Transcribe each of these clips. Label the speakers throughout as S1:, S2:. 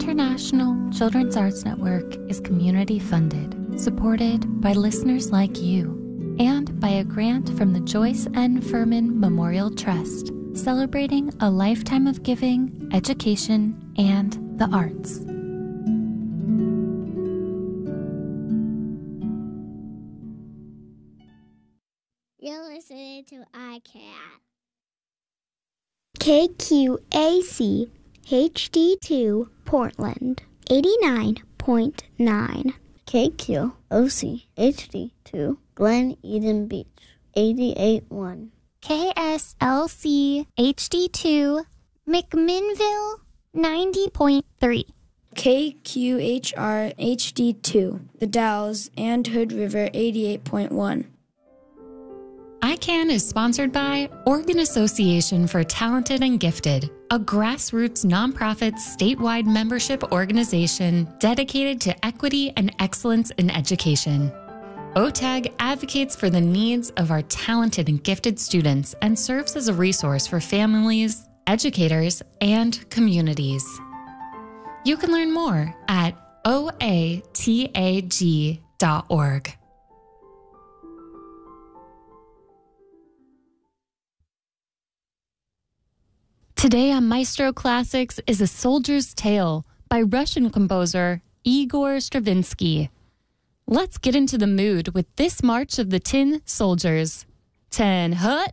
S1: International Children's Arts Network is community funded, supported by listeners like you, and by a grant from the Joyce N. Furman Memorial Trust, celebrating a lifetime of giving, education, and the arts.
S2: You're listening to iCat.
S3: KQAC HD2 Portland 89.9.
S4: KQOC HD2 Glen Eden Beach 88.1.
S5: KSLC HD2 McMinnville 90.3.
S6: KQHR HD2 The Dalles and Hood River 88.1.
S1: ICANN is sponsored by Oregon Association for Talented and Gifted, a grassroots nonprofit statewide membership organization dedicated to equity and excellence in education. OTAG advocates for the needs of our talented and gifted students and serves as a resource for families, educators, and communities. You can learn more at oatag.org. Today on Maestro Classics is A Soldier's Tale by Russian composer Igor Stravinsky. Let's get into the mood with this march of the Tin Soldiers. 10 hut.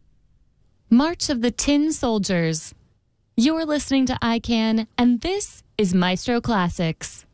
S1: March of the Tin Soldiers. You're listening to ICANN, and this is Maestro Classics.